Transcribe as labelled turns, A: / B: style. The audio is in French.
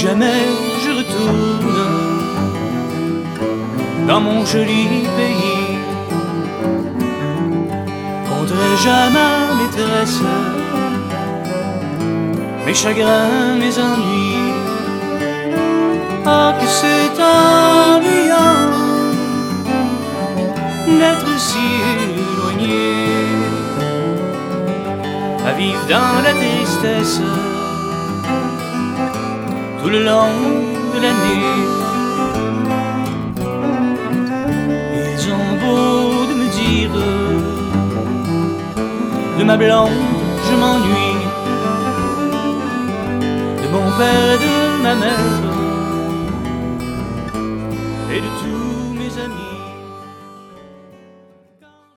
A: jamais je retourne dans mon joli pays, conterai-je à ma maîtresse mes chagrins, mes ennuis. Ah, que c'est ennuyant d'être si éloigné, à vivre dans la tristesse tout le long de l'année. Ils ont beau de me dire de ma blonde je m'ennuie, de mon père et de ma mère et de tout